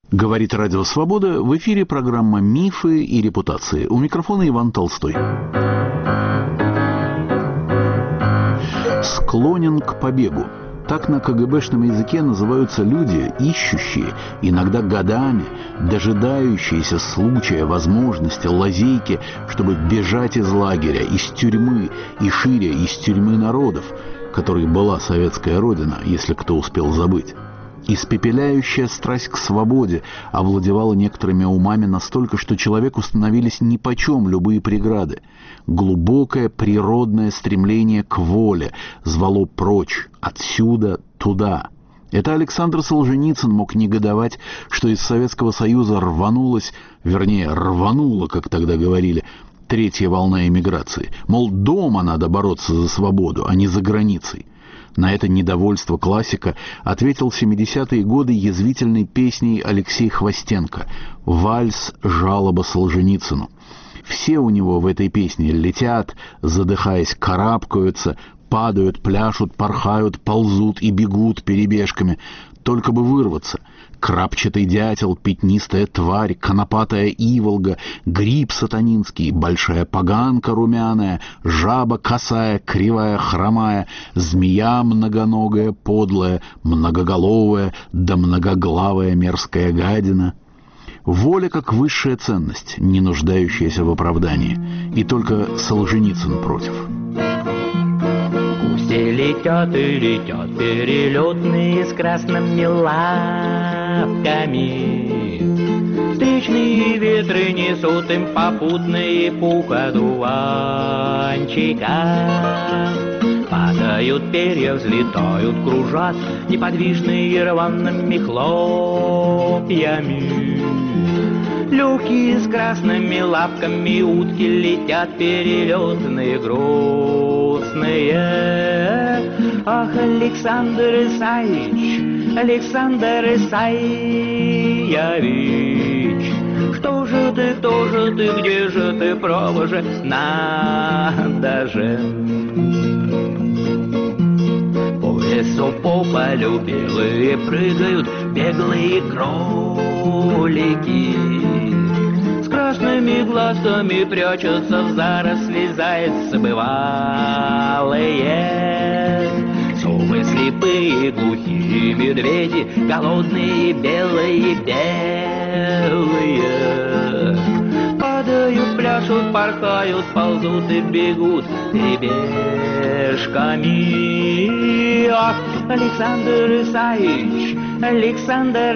Говорит Радио Свобода, в эфире программа «Мифы и репутации». У микрофона Иван Толстой. Склонен к побегу. Так на КГБшном языке называются люди, ищущие, иногда годами, дожидающиеся случая, возможности, лазейки, чтобы бежать из лагеря, из тюрьмы и шире из тюрьмы народов, которой была советская родина, если кто успел забыть. Испепеляющая страсть к свободе овладевала некоторыми умами настолько, что человеку становились нипочем любые преграды. Глубокое природное стремление к воле звало прочь, отсюда туда. Это Александр Солженицын мог негодовать, что из Советского Союза рванула, как тогда говорили, третья волна эмиграции. Мол, дома надо бороться за свободу, а не за границей. На это недовольство классика ответил в 70-е годы язвительной песней Алексей Хвостенко «Вальс жалоба Солженицыну». Все у него в этой песне летят, задыхаясь, карабкаются, падают, пляшут, порхают, ползут и бегут перебежками, только бы вырваться. Крапчатый дятел, пятнистая тварь, конопатая иволга, гриб сатанинский, большая поганка румяная, жаба косая, кривая, хромая, змея многоногая, подлая, многоголовая, да многоглавая мерзкая гадина. Воля как высшая ценность, не нуждающаяся в оправдании. И только Солженицын против. Все летят и летят перелетные с красными лапками. Встречные ветры несут им попутные пух одуванчика. Падают перья, взлетают, кружат неподвижные рваными хлопьями. Легкие с красными лапками утки летят перелетные, грустные. Ах, Александр Исаевич, Александр Исаевич, что же ты, кто же ты, где же ты, право же, надо же. По лесу, по полю белые прыгают беглые кролики. С красными глазами прячутся в заросли зайцы бывалые. Совы слепые, глухие медведи, голодные, белые, белые. Падают, пляшут, порхают, ползут и бегут перебежками. Ах, Александр Исаевич, Александр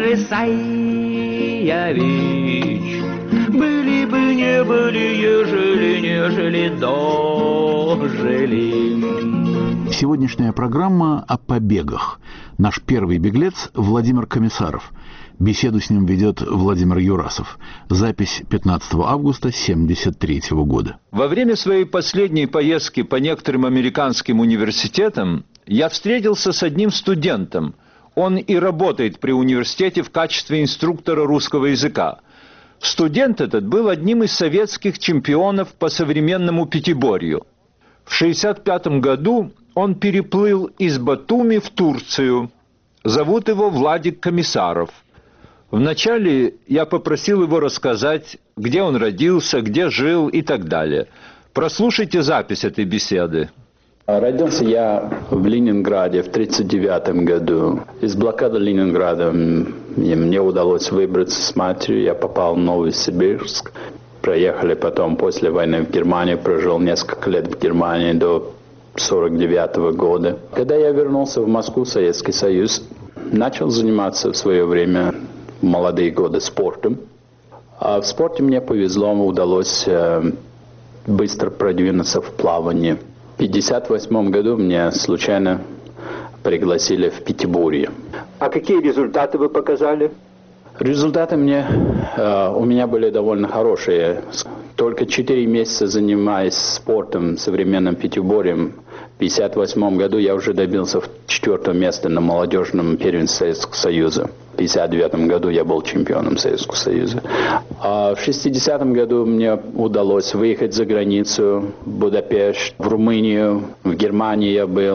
Исаевич, были бы, не были, ежели, нежели дожили. Сегодняшняя программа о побегах. Наш первый беглец Владимир Комиссаров. Беседу с ним ведет Владимир Юрасов. Запись 15 августа 1973 года. Во время своей последней поездки по некоторым американским университетам я встретился с одним студентом. Он и работает при университете в качестве инструктора русского языка. Студент этот был одним из советских чемпионов по современному пятиборью. В 1965 году он переплыл из Батуми в Турцию. Зовут его Владик Комиссаров. Вначале я попросил его рассказать, где он родился, где жил и так далее. Прослушайте запись этой беседы. Родился я в Ленинграде в 1939 году. Из блокады Ленинграда мне удалось выбраться с матерью. Я попал в Новосибирск. Проехали потом после войны в Германию. Прожил несколько лет в Германии до 1949 года. Когда я вернулся в Москву, Советский Союз, начал заниматься в свое время, в молодые годы, спортом. А в спорте мне повезло, удалось быстро продвинуться в плавании. В 1958 году меня случайно пригласили в пятиборье. А какие результаты вы показали? Результаты у меня были довольно хорошие. Только 4 месяца занимаясь спортом, современным пятиборьем, в 1958 году я уже добился 4-го места на молодежном первенстве Советского Союза. В 1959 году я был чемпионом Советского Союза. А в 1960 году мне удалось выехать за границу, в Будапешт, в Румынию, в Германии я был,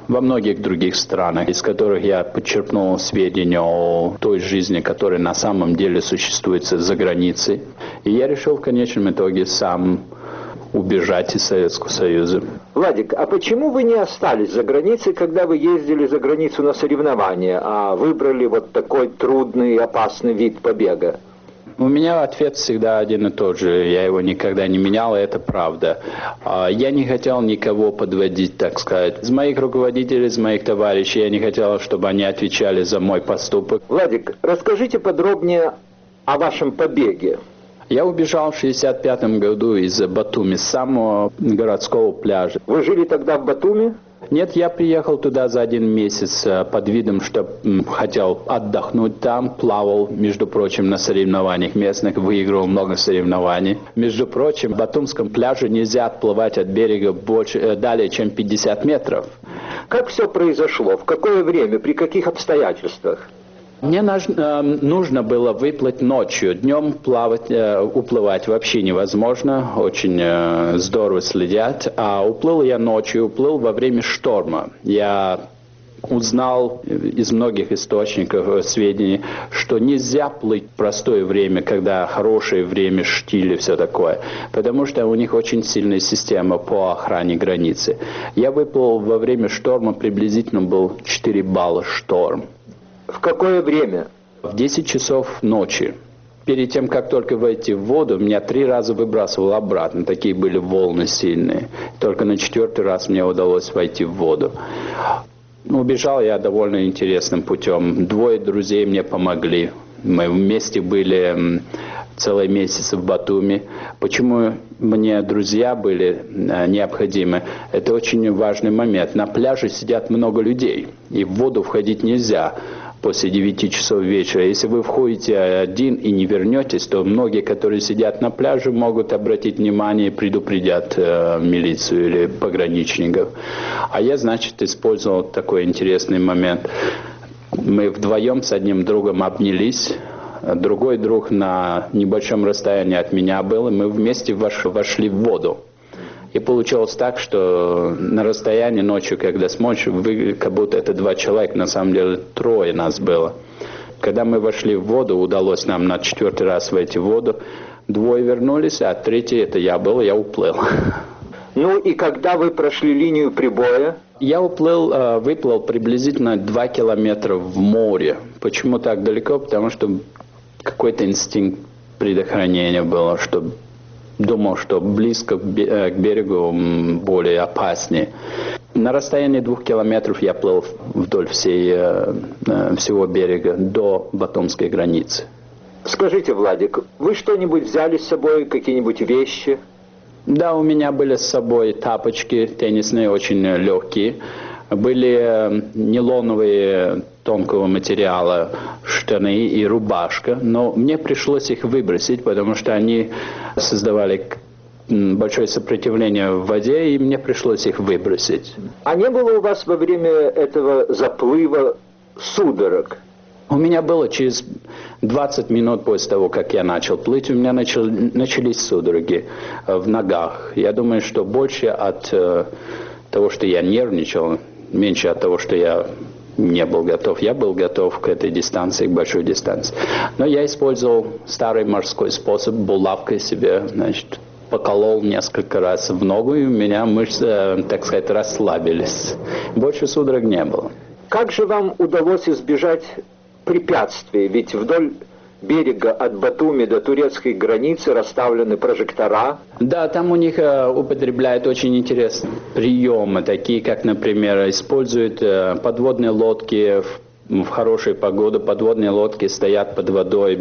во многих других странах, из которых я подчерпнул сведения о той жизни, которая на самом деле существует за границей. И я решил в конечном итоге сам убежать из Советского Союза. Владик, а почему вы не остались за границей, когда вы ездили за границу на соревнования, а выбрали вот такой трудный и опасный вид побега? У меня ответ всегда один и тот же. Я его никогда не менял, и это правда. Я не хотел никого подводить, так сказать. Из моих руководителей, из моих товарищей я не хотел, чтобы они отвечали за мой поступок. Владик, расскажите подробнее о вашем побеге. Я убежал в 1965 году из Батуми, с самого городского пляжа. Вы жили тогда в Батуми? Нет, я приехал туда за 1 месяц под видом, что хотел отдохнуть там, плавал, между прочим, на соревнованиях местных, выиграл много соревнований. Между прочим, в Батумском пляже нельзя отплывать от берега далее, чем 50 метров. Как все произошло? В какое время? При каких обстоятельствах? Мне нужно было выплыть ночью. Днем уплывать вообще невозможно. Очень здорово следят. А уплыл я ночью, уплыл во время шторма. Я узнал из многих источников сведений, что нельзя плыть в простое время, когда хорошее время, штиль и все такое. Потому что у них очень сильная система по охране границы. Я выплыл во время шторма, приблизительно был 4 балла шторм. В какое время? В 10 часов ночи. Перед тем, как только войти в воду, меня 3 раза выбрасывало обратно. Такие были волны сильные. Только на 4-й раз мне удалось войти в воду. Убежал я довольно интересным путем. 2 друзей мне помогли. Мы вместе были целый месяц в Батуми. Почему мне друзья были необходимы? Это очень важный момент. На пляже сидят много людей, и в воду входить нельзя после 9 часов вечера. Если вы входите один и не вернетесь, то многие, которые сидят на пляже, могут обратить внимание и предупредят милицию или пограничников. А я, значит, использовал такой интересный момент. Мы вдвоем с одним другом обнялись. Другой друг на небольшом расстоянии от меня был, и мы вместе вошли в воду. И получилось так, что на расстоянии ночью, когда смотришь, как будто это 2 человека, на самом деле 3 нас было. Когда мы вошли в воду, удалось нам на 4-й раз войти в воду. 2 вернулись, а 3-й это я был, я уплыл. Ну и когда вы прошли линию прибоя? Я выплыл приблизительно 2 километра в море. Почему так далеко? Потому что какой-то инстинкт предохранения был, что думал, что близко к берегу более опаснее. На расстоянии 2 километров я плыл вдоль всего берега до Батумской границы. Скажите, Владик, вы что-нибудь взяли с собой, какие-нибудь вещи? Да, у меня были с собой тапочки теннисные, очень легкие. Были нейлоновые тонкого материала штаны и рубашка, но мне пришлось их выбросить, потому что они создавали большое сопротивление в воде, и мне пришлось их выбросить. А не было у вас во время этого заплыва судорог? У меня было через 20 минут после того, как я начал плыть, у меня начались судороги в ногах. Я думаю, что больше от того, что я нервничал, меньше от того, что я не был готов. Я был готов к этой дистанции, к большой дистанции. Но я использовал старый морской способ, булавкой себе, значит, поколол несколько раз в ногу, и у меня мышцы, так сказать, расслабились. Больше судорог не было. Как же вам удалось избежать препятствий? Ведь вдоль берега от Батуми до турецкой границы расставлены прожектора. Да, там у них употребляют очень интересные приемы, такие как, например, используют подводные лодки в хорошую погоду. Подводные лодки стоят под водой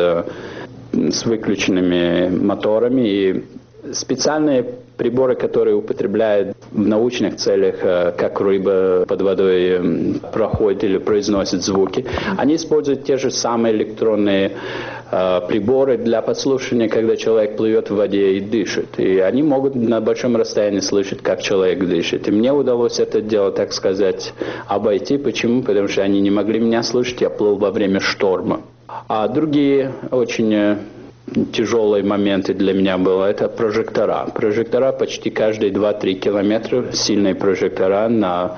с выключенными моторами, и специальные приборы, которые употребляют в научных целях, как рыба под водой проходит или произносит звуки, они используют те же самые электронные приборы для подслушивания, когда человек плывет в воде и дышит. И они могут на большом расстоянии слышать, как человек дышит. И мне удалось это дело, так сказать, обойти. Почему? Потому что они не могли меня слышать, я плыл во время шторма. А другие очень тяжелые моменты для меня было, это прожектора. Прожектора почти каждые 2-3 километра, сильные прожектора на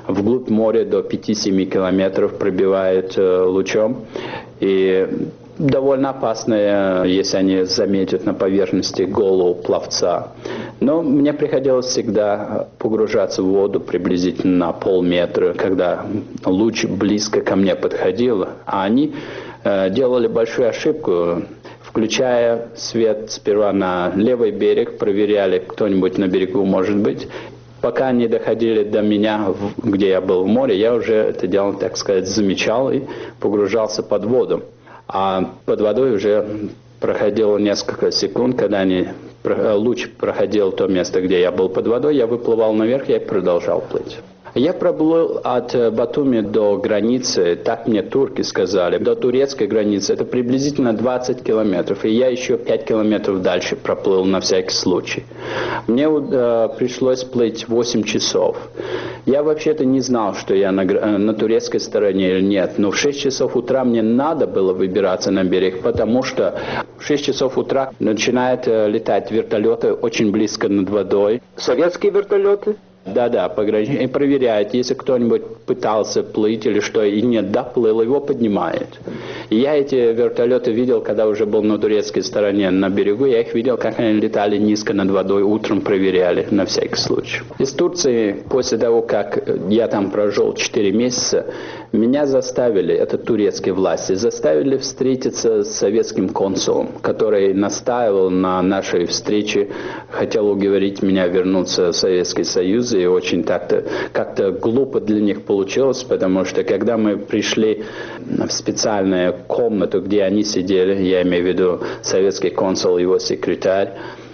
вглубь моря до 5-7 километров пробивает лучом. И довольно опасные, если они заметят на поверхности голову пловца. Но мне приходилось всегда погружаться в воду приблизительно на полметра, когда луч близко ко мне подходил. А они делали большую ошибку, включая свет сперва на левый берег, проверяли, кто-нибудь на берегу может быть. Пока они доходили до меня, где я был в море, я уже это дело, так сказать, замечал и погружался под воду. А под водой уже проходило несколько секунд, когда луч проходил то место, где я был под водой, я выплывал наверх, я продолжал плыть. Я проплыл от Батуми до границы, так мне турки сказали, до турецкой границы. Это приблизительно 20 километров, и я еще 5 километров дальше проплыл на всякий случай. Мне пришлось плыть 8 часов. Я вообще-то не знал, что я на турецкой стороне или нет, но в 6 часов утра мне надо было выбираться на берег, потому что в 6 часов утра начинают летать вертолеты очень близко над водой. Советские вертолеты? Да, пограничники. И проверяют, если кто-нибудь пытался плыть или что, и не доплыл, его поднимают. И я эти вертолеты видел, когда уже был на турецкой стороне на берегу, я их видел, как они летали низко над водой, утром проверяли на всякий случай. Из Турции, после того, как я там прожил 4 месяца, меня заставили, это турецкие власти, заставили встретиться с советским консулом, который настаивал на нашей встрече, хотел уговорить меня вернуться в Советский Союз, и очень как-то глупо для них получилось, потому что когда мы пришли в специальную комнату, где они сидели, я имею в виду советский консул и его секретарь,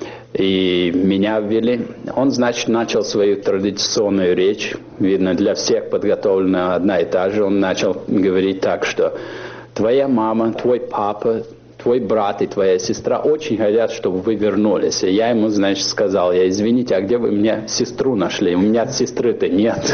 и меня ввели. Он, значит, начал свою традиционную речь, видно, для всех подготовлена одна и та же. Он начал говорить так, что твоя мама, твой папа, твой брат и твоя сестра очень хотят, чтобы вы вернулись. И я ему, значит, сказал, извините, а где вы мне сестру нашли? У меня сестры-то нет.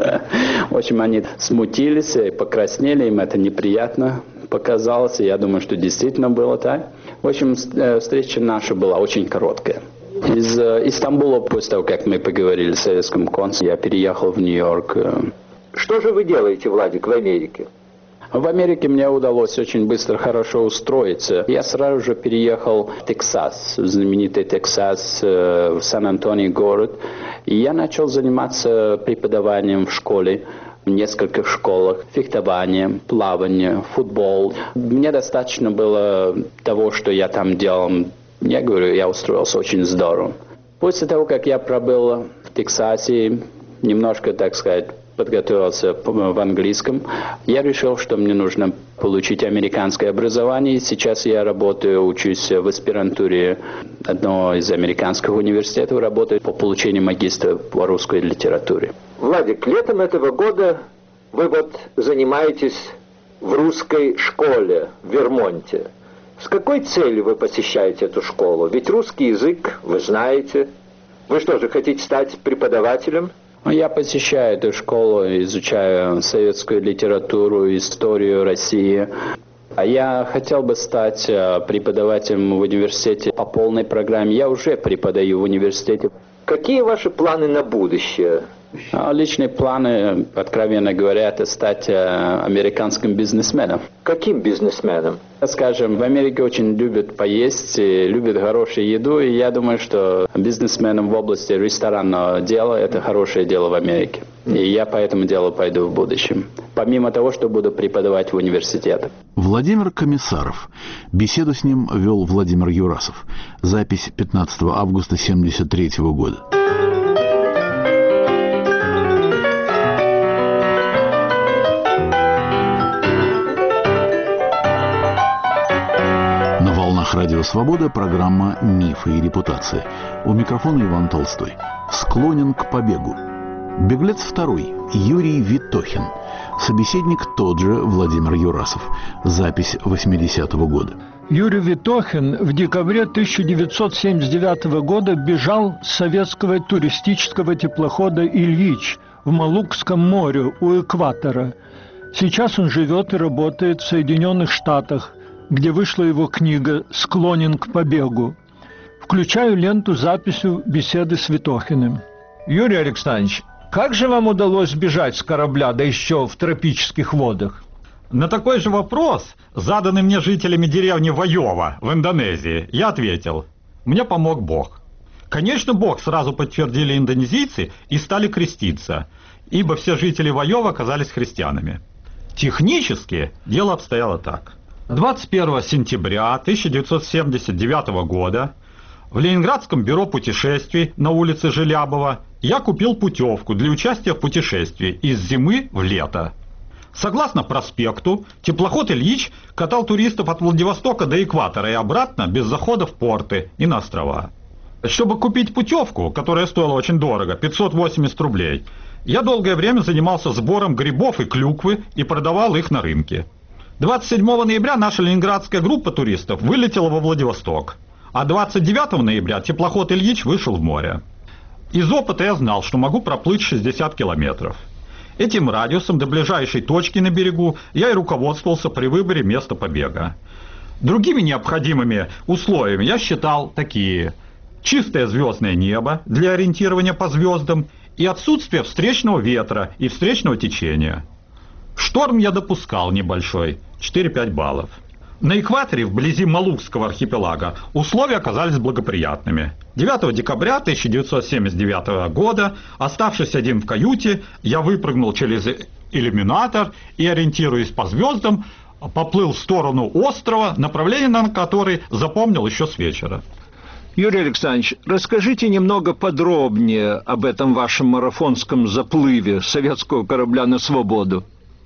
В общем, они смутились и покраснели, им это неприятно показалось. И я думаю, что действительно было так. В общем, встреча наша была очень короткая. Из Стамбула, после того, как мы поговорили с советским консулом, я переехал в Нью-Йорк. Что же вы делаете, Владик, в Америке? В Америке мне удалось очень быстро, хорошо устроиться. Я сразу же переехал в Техас, в знаменитый Техас, в Сан-Антонио город. И я начал заниматься преподаванием в школе, в нескольких школах, фехтование, плавание, футбол. Мне достаточно было того, что я там делал. Я говорю, я устроился очень здорово. После того, как я пробыл в Техасе, немножко, так сказать, подготовился в английском, я решил, что мне нужно получить американское образование. Сейчас я работаю, учусь в аспирантуре одного из американских университетов, работаю по получению магистра по русской литературе. Владик, летом этого года вы занимаетесь в русской школе в Вермонте. С какой целью вы посещаете эту школу? Ведь русский язык вы знаете. Вы что же, хотите стать преподавателем? Я посещаю эту школу, изучаю советскую литературу, историю России. А я хотел бы стать преподавателем в университете по полной программе. Я уже преподаю в университете. Какие ваши планы на будущее? Личные планы, откровенно говоря, это стать американским бизнесменом. Каким бизнесменом? Скажем, в Америке очень любят поесть, любят хорошую еду, и я думаю, что бизнесменам в области ресторанного дела это хорошее дело в Америке. И я по этому делу пойду в будущем. Помимо того, что буду преподавать в университетах. Владимир Комиссаров. Беседу с ним вел Владимир Юрасов. Запись 15 августа 1973 года. Радио «Свобода», программа «Мифы и репутация». У микрофона Иван Толстой. Склонен к побегу. Беглец второй. Юрий Витохин. Собеседник тот же Владимир Юрасов. Запись 80-го года. Юрий Витохин в декабре 1979 года бежал с советского туристического теплохода «Ильич» в Малукском море у экватора. Сейчас он живет и работает в Соединенных Штатах, где вышла его книга «Склонен к побегу». Включаю ленту с записью беседы с Витохиным. Юрий Александрович, Как же вам удалось сбежать с корабля, да еще в тропических водах? На такой же вопрос, заданный мне жителями деревни Вайова в Индонезии, я ответил: мне помог Бог. Конечно, Бог сразу подтвердили индонезийцы и стали креститься, ибо все жители Вайова оказались христианами. Технически дело обстояло так. 21 сентября 1979 года в Ленинградском бюро путешествий на улице Желябова я купил путевку для участия в путешествии из зимы в лето. Согласно проспекту, теплоход «Ильич» катал туристов от Владивостока до экватора и обратно без захода в порты и на острова. Чтобы купить путевку, которая стоила очень дорого, 580 рублей, я долгое время занимался сбором грибов и клюквы и продавал их на рынке. 27 ноября наша ленинградская группа туристов вылетела во Владивосток, а 29 ноября теплоход «Ильич» вышел в море. Из опыта я знал, что могу проплыть 60 километров. Этим радиусом до ближайшей точки на берегу я и руководствовался при выборе места побега. Другими необходимыми условиями я считал такие: чистое звездное небо для ориентирования по звездам и отсутствие встречного ветра и встречного течения. Шторм я допускал небольшой, 4-5 баллов. На экваторе, вблизи Малукского архипелага, условия оказались благоприятными. 9 декабря 1979 года, оставшись один в каюте, я выпрыгнул через иллюминатор и, ориентируясь по звездам, поплыл в сторону острова, направление на который запомнил еще с вечера. Юрий Александрович, расскажите немного подробнее об этом вашем марафонском заплыве советского корабля на свободу.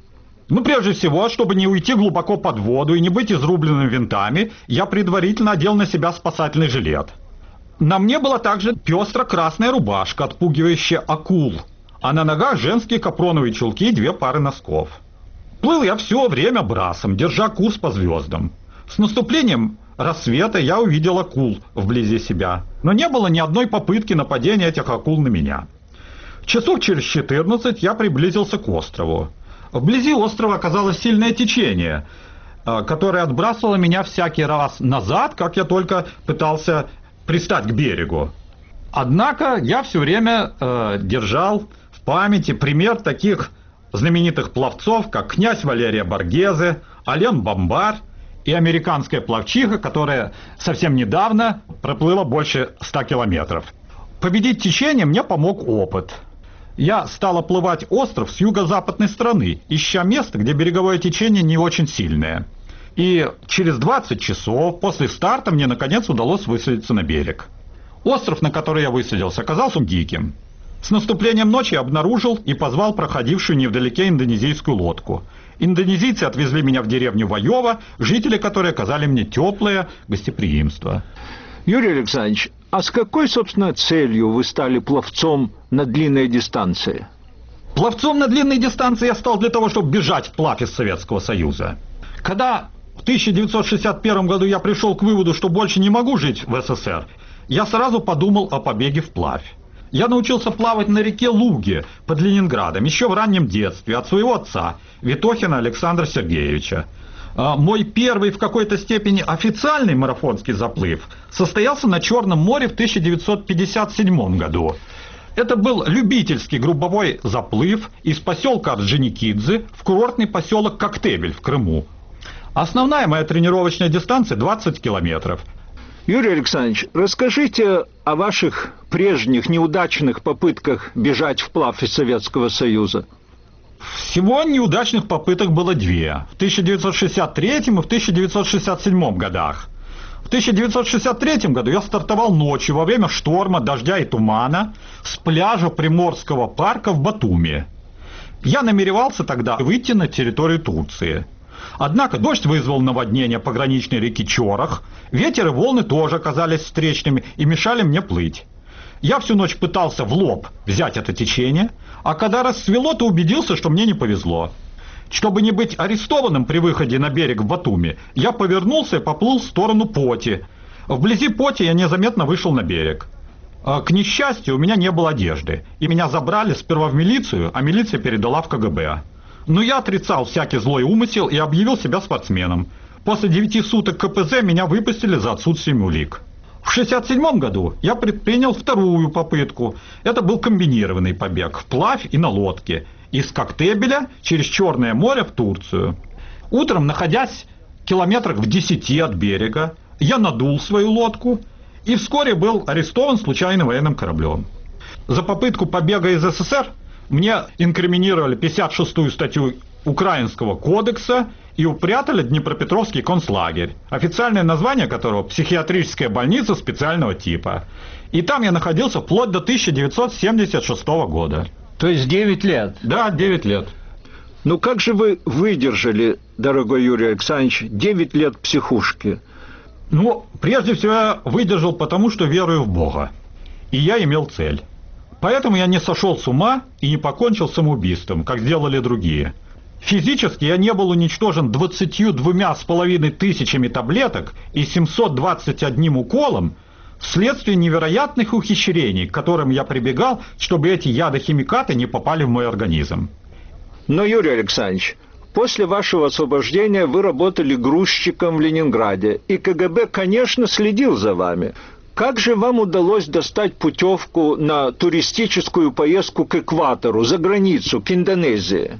Прежде всего, чтобы не уйти глубоко под воду и не быть изрубленным винтами, я предварительно одел на себя спасательный жилет. На мне была также пестро-красная рубашка, отпугивающая акул, а на ногах женские капроновые чулки и 2 пары носков. Плыл я все время брасом, держа курс по звездам. С наступлением рассвета я увидел акул вблизи себя, но не было ни одной попытки нападения этих акул на меня. Часов через 14 я приблизился к острову. Вблизи острова оказалось сильное течение, которое отбрасывало меня всякий раз назад, как я только пытался пристать к берегу. Однако я все время держал в памяти пример таких знаменитых пловцов, как князь Валерия Боргезе, Ален Бомбар и американская пловчиха, которая совсем недавно проплыла больше 100 километров. Победить течение мне помог опыт. Я стал оплывать остров с юго-западной стороны, ища место, где береговое течение не очень сильное. И через 20 часов после старта мне наконец удалось высадиться на берег. Остров, на который я высадился, оказался диким. С наступлением ночи я обнаружил и позвал проходившую невдалеке индонезийскую лодку. Индонезийцы отвезли меня в деревню Вайова, жители которой оказали мне теплое гостеприимство. Юрий Александрович, а с какой, собственно, целью вы стали пловцом на длинной дистанции? Пловцом на длинной дистанции я стал для того, чтобы бежать вплавь из Советского Союза. Когда в 1961 году я пришел к выводу, что больше не могу жить в СССР, я сразу подумал о побеге вплавь. Я научился плавать на реке Луге под Ленинградом еще в раннем детстве от своего отца, Витохина Александра Сергеевича. Мой первый в какой-то степени официальный марафонский заплыв состоялся на Черном море в 1957 году. Это был любительский групповой заплыв из поселка Орджоникидзе в курортный поселок Коктебель в Крыму. Основная моя тренировочная дистанция 20 километров. Юрий Александрович, расскажите о ваших прежних неудачных попытках бежать вплавь из Советского Союза. Всего неудачных попыток было 2. В 1963 и в 1967 годах. В 1963 году я стартовал ночью во время шторма, дождя и тумана с пляжа Приморского парка в Батуми. Я намеревался тогда выйти на территорию Турции. Однако дождь вызвал наводнение пограничной реки Чорох, ветер и волны тоже оказались встречными и мешали мне плыть. Я всю ночь пытался в лоб взять это течение, а когда рассвело, то убедился, что мне не повезло. Чтобы не быть арестованным при выходе на берег в Батуми, я повернулся и поплыл в сторону Поти. Вблизи Поти я незаметно вышел на берег. К несчастью, у меня не было одежды, и меня забрали сперва в милицию, а милиция передала в КГБ. Но я отрицал всякий злой умысел и объявил себя спортсменом. После 9 суток КПЗ меня выпустили за отсутствием улик. В 1967 году я предпринял вторую попытку. Это был комбинированный побег вплавь и на лодке. Из Коктебеля через Черное море в Турцию. Утром, находясь километрах в 10 от берега, я надул свою лодку и вскоре был арестован случайным военным кораблем. За попытку побега из СССР мне инкриминировали 56-ю статью Украинского кодекса и упрятали в Днепропетровский концлагерь, официальное название которого «Психиатрическая больница специального типа». И там я находился вплоть до 1976 года. То есть 9 лет? Да, 9 лет. Ну как же вы выдержали, дорогой Юрий Александрович, 9 лет психушки? Ну, прежде всего я выдержал потому, что верую в Бога. И я имел цель. Поэтому я не сошел с ума и не покончил самоубийством, как сделали другие. Физически я не был уничтожен 22,5 тысячами таблеток и 721 уколом вследствие невероятных ухищрений, к которым я прибегал, чтобы эти ядохимикаты не попали в мой организм. Но, Юрий Александрович, после вашего освобождения вы работали грузчиком в Ленинграде, и КГБ, конечно, следил за вами. Как же вам удалось достать путевку на туристическую поездку к экватору, за границу, к Индонезии?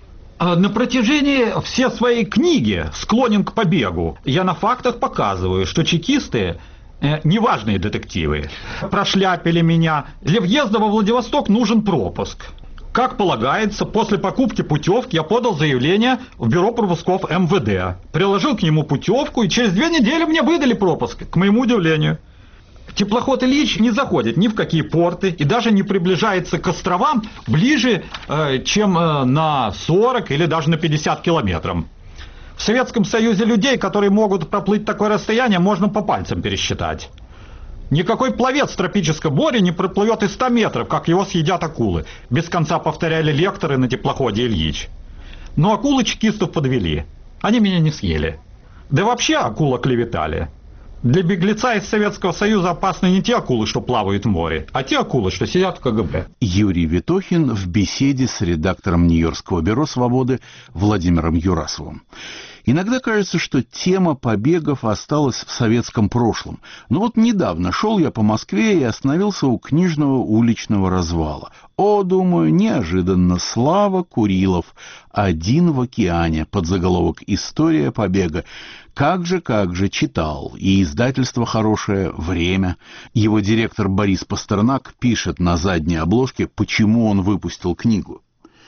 На протяжении всей своей книги «Склонен к побегу» я на фактах показываю, что чекисты неважные детективы. Прошляпили меня. Для въезда во Владивосток нужен пропуск. Как полагается, после покупки путевки я подал заявление в бюро пропусков МВД. Приложил к нему путевку, и через 2 недели мне выдали пропуск, к моему удивлению. Теплоход «Ильич» не заходит ни в какие порты и даже не приближается к островам ближе, чем на 40 или даже на 50 километров. В Советском Союзе людей, которые могут проплыть такое расстояние, можно по пальцам пересчитать. Никакой пловец в тропическом море не проплывет и 100 метров, как его съедят акулы. Без конца повторяли лекторы на теплоходе «Ильич». Но акулы чекистов подвели. Они меня не съели. Да и вообще акулы клеветали. Для беглеца из Советского Союза опасны не те акулы, что плавают в море, а те акулы, что сидят в КГБ. Юрий Витохин в беседе с редактором Нью-Йоркского бюро «Свободы» Владимиром Юрасовым. Иногда кажется, что тема побегов осталась в советском прошлом. Но вот недавно шел я по Москве и остановился у книжного уличного развала. О, думаю, неожиданно, Слава Курилов, «Один в океане», под заголовок «История побега». Как же, читал. И издательство хорошее, «Время». Его директор Борис Пастернак пишет на задней обложке, почему он выпустил книгу.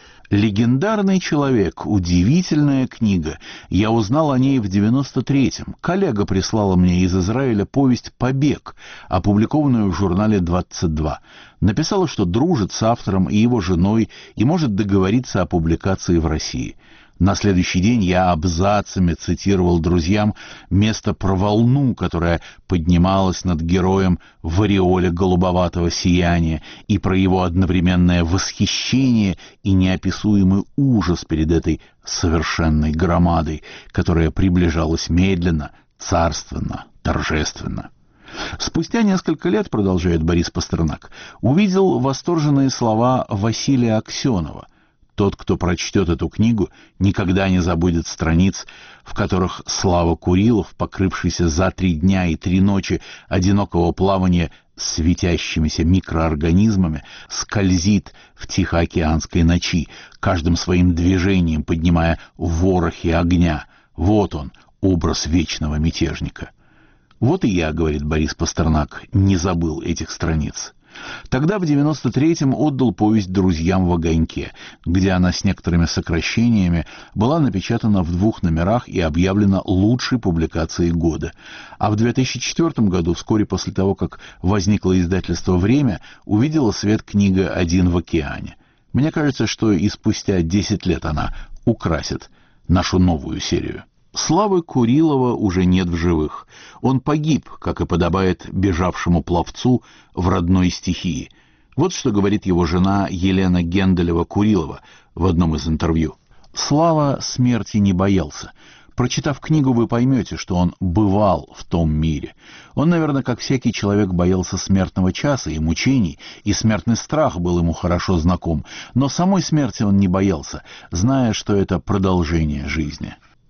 Легендарный человек, удивительная книга. Я узнал о ней в 93-м. Коллега прислала мне из Израиля повесть «Побег», опубликованную в журнале «22». Написала, что дружит с автором и его женой и может договориться о публикации в России. На следующий день я абзацами цитировал друзьям место про волну, которая поднималась над героем в ореоле голубоватого сияния, и про его одновременное восхищение и неописуемый ужас перед этой совершенной громадой, которая приближалась медленно, царственно, торжественно. Спустя несколько лет, продолжает Борис Пастернак, увидел восторженные слова Василия Аксенова. Тот, кто прочтет эту книгу, никогда не забудет страниц, в которых Слава Курилов, покрывшийся за 3 дня и 3 ночи одинокого плавания светящимися микроорганизмами, скользит в тихоокеанской ночи, каждым своим движением поднимая ворохи огня. Вот он, образ вечного мятежника. Вот и я, говорит Борис Пастернак, не забыл этих страниц. Тогда в 93-м отдал повесть друзьям в «Огоньке», где она с некоторыми сокращениями была напечатана в 2 номерах и объявлена лучшей публикацией года. А в 2004 году, вскоре после того, как возникло издательство «Время», увидела свет книга «Один в океане». Мне кажется, что и спустя 10 лет она украсит нашу новую серию. Славы Курилова уже нет в живых. Он погиб, как и подобает бежавшему пловцу в родной стихии. Вот что говорит его жена Елена Генделева-Курилова в одном из интервью. Слава смерти не боялся. Прочитав книгу, вы поймете, что он бывал в том мире. Он, наверное, как всякий человек, боялся смертного часа и мучений, и смертный страх был ему хорошо знаком. Но самой смерти он не боялся, зная, что это продолжение жизни.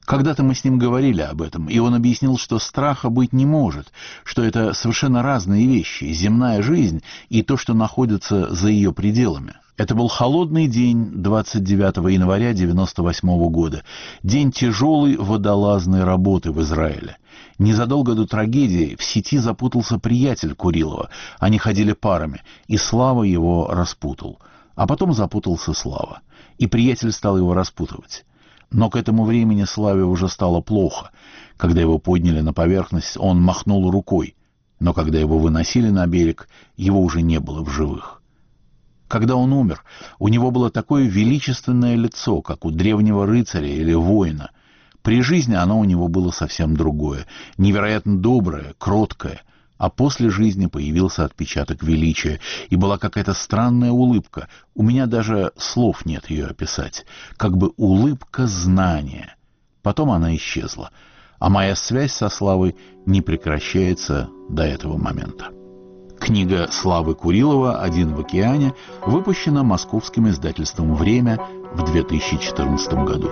Когда-то мы с ним говорили об этом, и он объяснил, что страха быть не может, что это совершенно разные вещи, земная жизнь и то, что находится за ее пределами. Это был холодный день 29 января 1998 года, день тяжелой водолазной работы в Израиле. Незадолго до трагедии в сети запутался приятель Курилова, они ходили парами, и Слава его распутал. А потом запутался Слава, и приятель стал его распутывать. Но к этому времени Славе уже стало плохо. Когда его подняли на поверхность, он махнул рукой, но когда его выносили на берег, его уже не было в живых. Когда он умер, у него было такое величественное лицо, как у древнего рыцаря или воина. При жизни оно у него было совсем другое, невероятно доброе, кроткое. А после жизни появился отпечаток величия, и была какая-то странная улыбка. У меня даже слов нет ее описать. Как бы улыбка знания. Потом она исчезла. А моя связь со Славой не прекращается до этого момента. Книга Славы Курилова «Один в океане» выпущена московским издательством «Время» в 2014 году.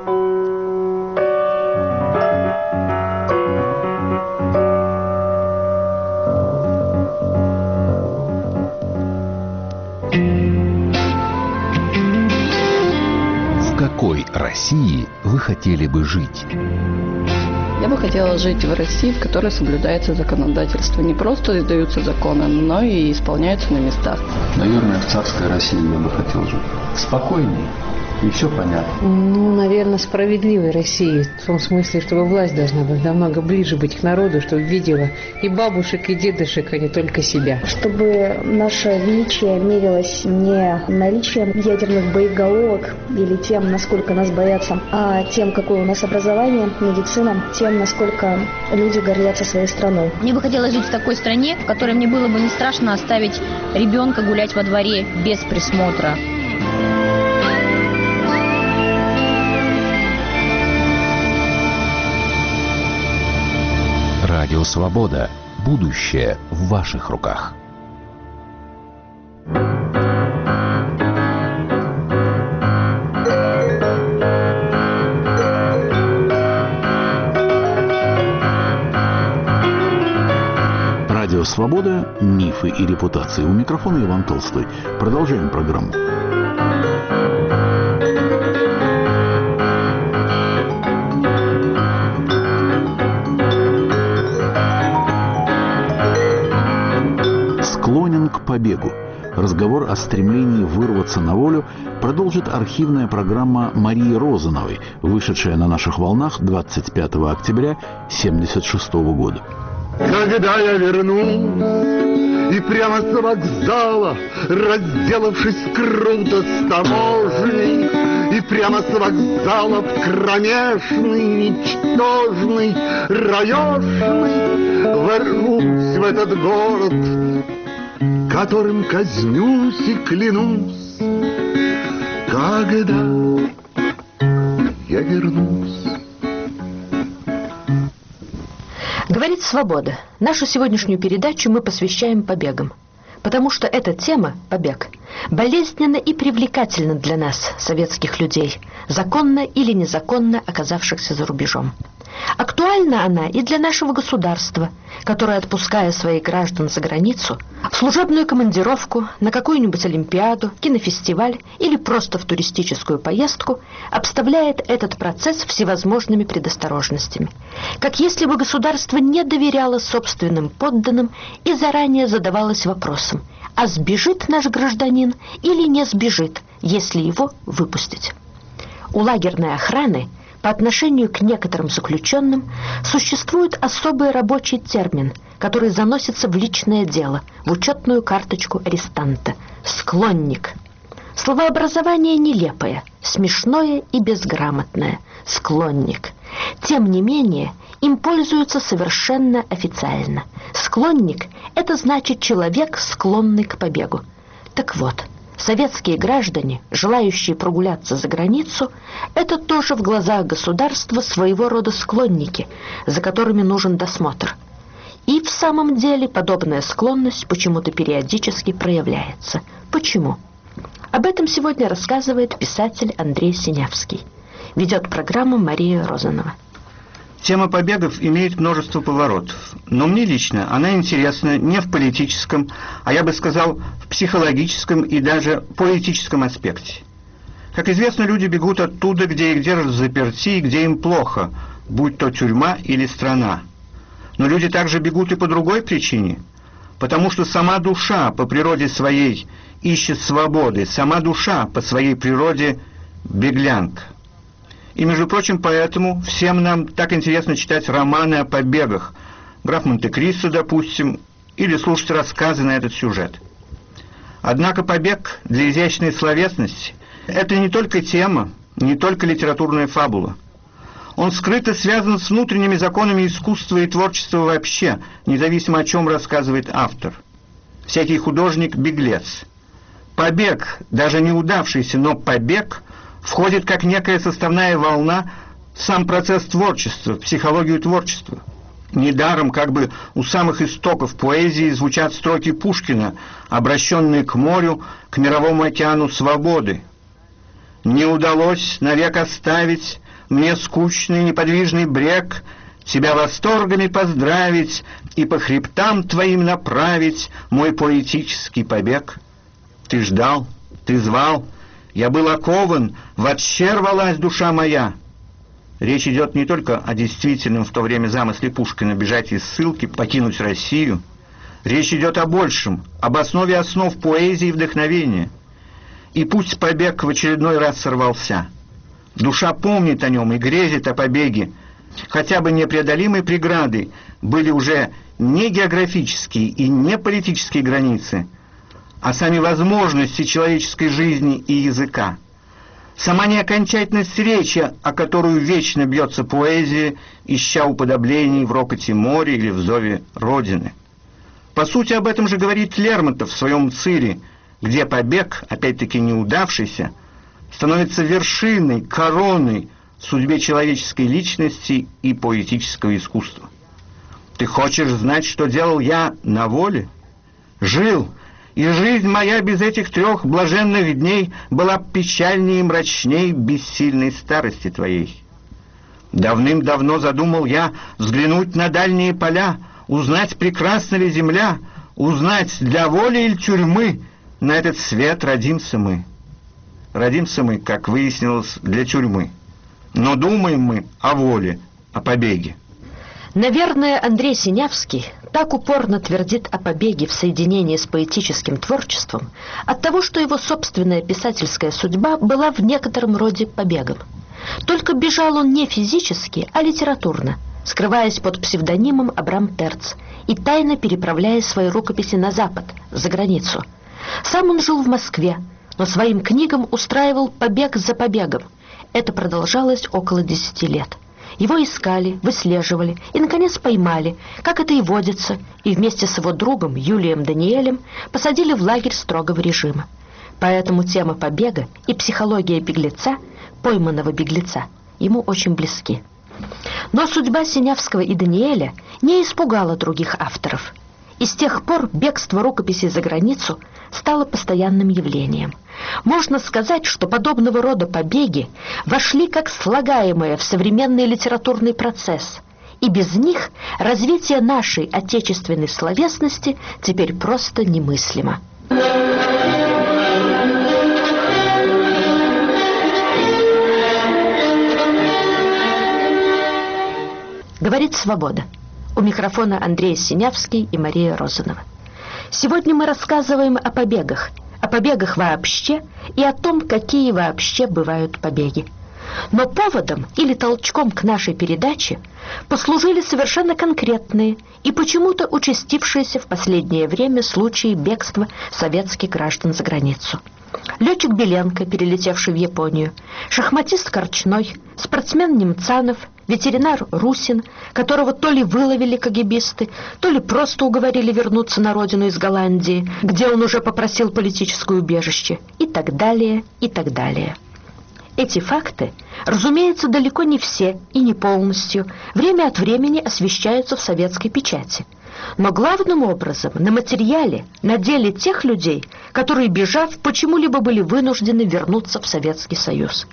В какой России вы хотели бы жить? Я бы хотела жить в России, в которой соблюдается законодательство. Не просто издаются законы, но и исполняются на местах. Наверное, в царской России я бы хотел жить. Спокойнее. И все понятно. Ну, наверное, справедливой России. В том смысле, чтобы власть должна быть намного ближе быть к народу, чтобы видела и бабушек, и дедушек, а не только себя. Чтобы наше величие мерилось не наличием ядерных боеголовок или тем, насколько нас боятся, а тем, какое у нас образование, медицина, тем, насколько люди гордятся своей страной. Мне бы хотелось жить в такой стране, в которой мне было бы не страшно оставить ребенка гулять во дворе без присмотра. Радио «Свобода». Будущее в ваших руках. Радио «Свобода». Мифы и репутации. У микрофона Иван Толстой. Продолжаем программу. Склонен к побегу. Разговор о стремлении вырваться на волю продолжит архивная программа Марии Розановой, вышедшая на наших волнах 25 октября 1976 года. Когда я вернусь и прямо с вокзала, разделавшись круто с таможней, и прямо с вокзала в кромешный, ничтожный, раешный ворвусь в этот город, которым казнюсь и клянусь, когда я вернусь. Говорит «Свобода». Нашу сегодняшнюю передачу мы посвящаем побегам. Потому что эта тема, побег, болезненна и привлекательна для нас, советских людей, законно или незаконно оказавшихся за рубежом. Актуальна она и для нашего государства, которое, отпуская своих граждан за границу, в служебную командировку, на какую-нибудь олимпиаду, кинофестиваль или просто в туристическую поездку, обставляет этот процесс всевозможными предосторожностями. Как если бы государство не доверяло собственным подданным и заранее задавалось вопросом, а сбежит наш гражданин или не сбежит, если его выпустить. У лагерной охраны по отношению к некоторым заключенным существует особый рабочий термин, который заносится в личное дело, в учетную карточку арестанта – склонник. Словообразование нелепое, смешное и безграмотное – склонник. Тем не менее, им пользуются совершенно официально. Склонник – это значит человек, склонный к побегу. Так вот, советские граждане, желающие прогуляться за границу, это тоже в глазах государства своего рода склонники, за которыми нужен досмотр. И в самом деле подобная склонность почему-то периодически проявляется. Почему? Об этом сегодня рассказывает писатель Андрей Синявский. Ведет программу Мария Розанова. Тема побегов имеет множество поворотов, но мне лично она интересна не в политическом, а я бы сказал, в психологическом и даже поэтическом аспекте. Как известно, люди бегут оттуда, где их держат взаперти и где им плохо, будь то тюрьма или страна. Но люди также бегут и по другой причине, потому что сама душа по природе своей ищет свободы, сама душа по своей природе беглянка. И, между прочим, поэтому всем нам так интересно читать романы о побегах, «Граф Монте-Кристо», допустим, или слушать рассказы на этот сюжет. Однако побег для изящной словесности – это не только тема, не только литературная фабула. Он скрыто связан с внутренними законами искусства и творчества вообще, независимо о чем рассказывает автор. Всякий художник – беглец. Побег, даже неудавшийся, но побег – входит как некая составная волна в сам процесс творчества, в психологию творчества. Недаром как бы у самых истоков поэзии звучат строки Пушкина, обращенные к морю, к мировому океану свободы. «Не удалось навек оставить мне скучный неподвижный брег, тебя восторгами поздравить и по хребтам твоим направить мой поэтический побег. Ты ждал, ты звал, я был окован, вообще рвалась душа моя». Речь идет не только о действительном в то время замысле Пушкина бежать из ссылки, покинуть Россию. Речь идет о большем, об основе основ поэзии и вдохновения. И пусть побег в очередной раз сорвался. Душа помнит о нем и грезит о побеге. Хотя бы непреодолимые преграды были уже не географические и не политические границы, а сами возможности человеческой жизни и языка. Сама неокончательность речи, о которую вечно бьется поэзия, ища уподоблений в рокоте моря или в зове Родины. По сути, об этом же говорит Лермонтов в своем «Цире», где побег, опять-таки неудавшийся, становится вершиной, короной в судьбе человеческой личности и поэтического искусства. «Ты хочешь знать, что делал я на воле? Жил, и жизнь моя без этих 3 блаженных дней была печальнее и мрачней бессильной старости твоей. Давным-давно задумал я взглянуть на дальние поля, узнать, прекрасна ли земля, узнать, для воли или тюрьмы на этот свет родимся мы. Родимся мы, как выяснилось, для тюрьмы. Но думаем мы о воле, о побеге». Наверное, Андрей Синявский так упорно твердит о побеге в соединении с поэтическим творчеством от того, что его собственная писательская судьба была в некотором роде побегом. Только бежал он не физически, а литературно, скрываясь под псевдонимом Абрам Терц и тайно переправляя свои рукописи на Запад, за границу. Сам он жил в Москве, но своим книгам устраивал побег за побегом. Это продолжалось около 10 лет. Его искали, выслеживали и, наконец, поймали, как это и водится, и вместе с его другом Юлием Даниэлем посадили в лагерь строгого режима. Поэтому тема побега и психология беглеца, пойманного беглеца, ему очень близки. Но судьба Синявского и Даниэля не испугала других авторов. И с тех пор бегство рукописей за границу стало постоянным явлением. Можно сказать, что подобного рода побеги вошли как слагаемое в современный литературный процесс, и без них развитие нашей отечественной словесности теперь просто немыслимо. Говорит «Свобода». У микрофона Андрей Синявский и Мария Розанова. Сегодня мы рассказываем о побегах вообще и о том, какие вообще бывают побеги. Но поводом или толчком к нашей передаче послужили совершенно конкретные и почему-то участившиеся в последнее время случаи бегства советских граждан за границу. Летчик Беленко, перелетевший в Японию, шахматист Корчной, спортсмен Немцанов, ветеринар Русин, которого то ли выловили кагибисты, то ли просто уговорили вернуться на родину из Голландии, где он уже попросил политическое убежище, и так далее, и так далее. Эти факты, разумеется, далеко не все и не полностью время от времени освещаются в советской печати. Но главным образом на материале, на деле тех людей, которые, бежав, почему-либо были вынуждены вернуться в Советский Союз.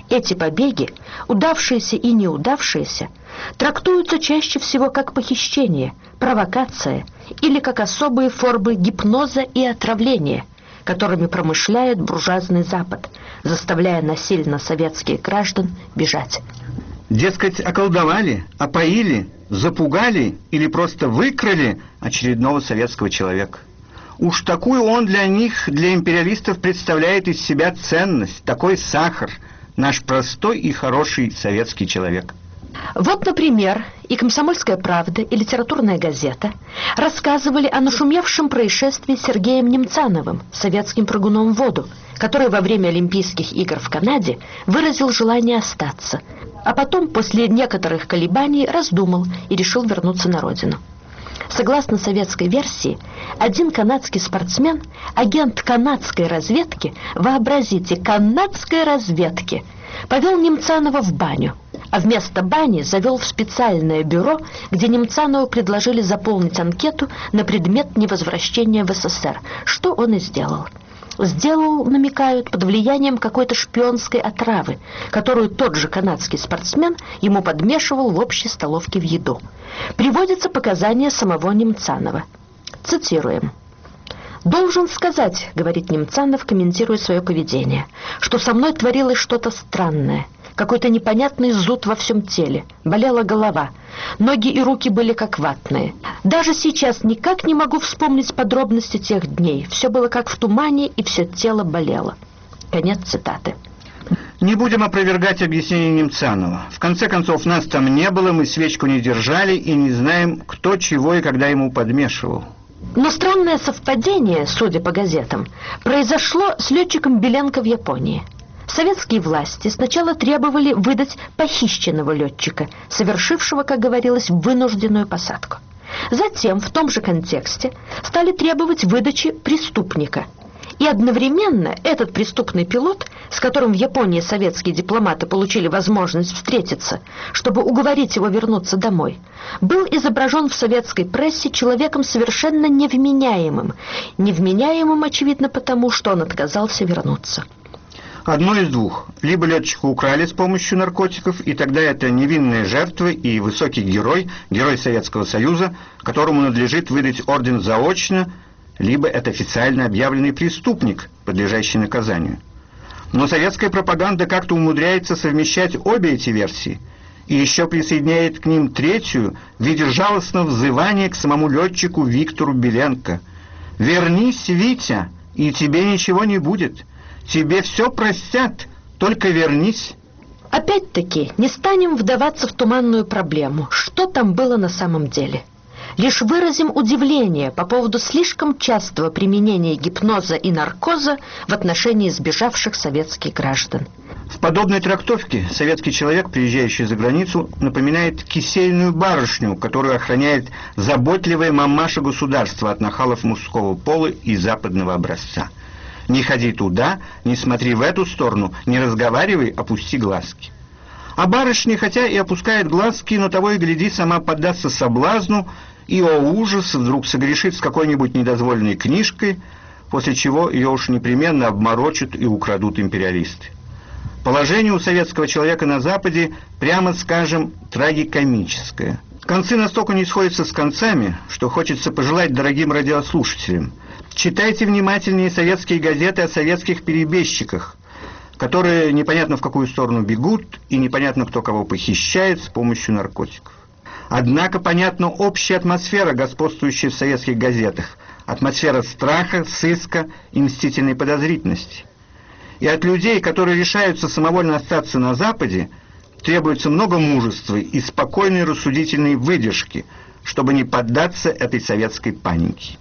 Эти побеги, удавшиеся и неудавшиеся, трактуются чаще всего как похищение, провокация или как особые формы гипноза и отравления, которыми промышляет буржуазный Запад, заставляя насильно советских граждан бежать. Дескать, околдовали, опоили, запугали или просто выкрали очередного советского человека. Уж такую он для них, для империалистов, представляет из себя ценность, такой сахар, наш простой и хороший советский человек. Вот, например, и «Комсомольская правда», и «Литературная газета» рассказывали о нашумевшем происшествии с Сергеем Немцановым, советским прыгуном в воду, который во время Олимпийских игр в Канаде выразил желание остаться, а потом, после некоторых колебаний, раздумал и решил вернуться на родину. Согласно советской версии, один канадский спортсмен, агент канадской разведки, вообразите, канадской разведки, повел Немцанова в баню, а вместо бани завел в специальное бюро, где Немцанову предложили заполнить анкету на предмет невозвращения в СССР, что он и сделал. Сделал, намекают, под влиянием какой-то шпионской отравы, которую тот же канадский спортсмен ему подмешивал в общей столовке в еду. Приводятся показания самого Немцанова. Цитируем. «Должен сказать, — говорит Немцанов, комментируя свое поведение, — что со мной творилось что-то странное, какой-то непонятный зуд во всем теле, болела голова, ноги и руки были как ватные. Даже сейчас никак не могу вспомнить подробности тех дней, все было как в тумане и все тело болело». Конец цитаты. Не будем опровергать объяснение Немцанова. В конце концов, нас там не было, мы свечку не держали и не знаем, кто чего и когда ему подмешивал. Но странное совпадение, судя по газетам, произошло с летчиком Беленко в Японии. Советские власти сначала требовали выдать похищенного летчика, совершившего, как говорилось, вынужденную посадку. Затем, в том же контексте, стали требовать выдачи преступника. И одновременно этот преступный пилот, с которым в Японии советские дипломаты получили возможность встретиться, чтобы уговорить его вернуться домой, был изображен в советской прессе человеком совершенно невменяемым. Невменяемым, очевидно, потому, что он отказался вернуться. Одно из двух. Либо летчика украли с помощью наркотиков, и тогда это невинная жертва и высокий герой, герой Советского Союза, которому надлежит выдать орден заочно, либо это официально объявленный преступник, подлежащий наказанию. Но советская пропаганда как-то умудряется совмещать обе эти версии и еще присоединяет к ним третью в виде жалостного взывания к самому летчику Виктору Беленко. «Вернись, Витя, и тебе ничего не будет. Тебе все простят, только вернись». Опять-таки, не станем вдаваться в туманную проблему, что там было на самом деле. Лишь выразим удивление по поводу слишком частого применения гипноза и наркоза в отношении сбежавших советских граждан. В подобной трактовке советский человек, приезжающий за границу, напоминает кисельную барышню, которую охраняет заботливая мамаша государства от нахалов мужского пола и западного образца. Не ходи туда, не смотри в эту сторону, не разговаривай, опусти глазки. А барышня, хотя и опускает глазки, но того и гляди, сама поддастся соблазну и, о ужас, вдруг согрешит с какой-нибудь недозволенной книжкой, после чего ее уж непременно обморочат и украдут империалисты. Положение у советского человека на Западе, прямо скажем, трагикомическое. Концы настолько не сходятся с концами, что хочется пожелать дорогим радиослушателям: читайте внимательнее советские газеты о советских перебежчиках, которые непонятно в какую сторону бегут и непонятно кто кого похищает с помощью наркотиков. Однако понятна общая атмосфера, господствующая в советских газетах, атмосфера страха, сыска и мстительной подозрительности. И от людей, которые решаются самовольно остаться на Западе, требуется много мужества и спокойной рассудительной выдержки, чтобы не поддаться этой советской панике.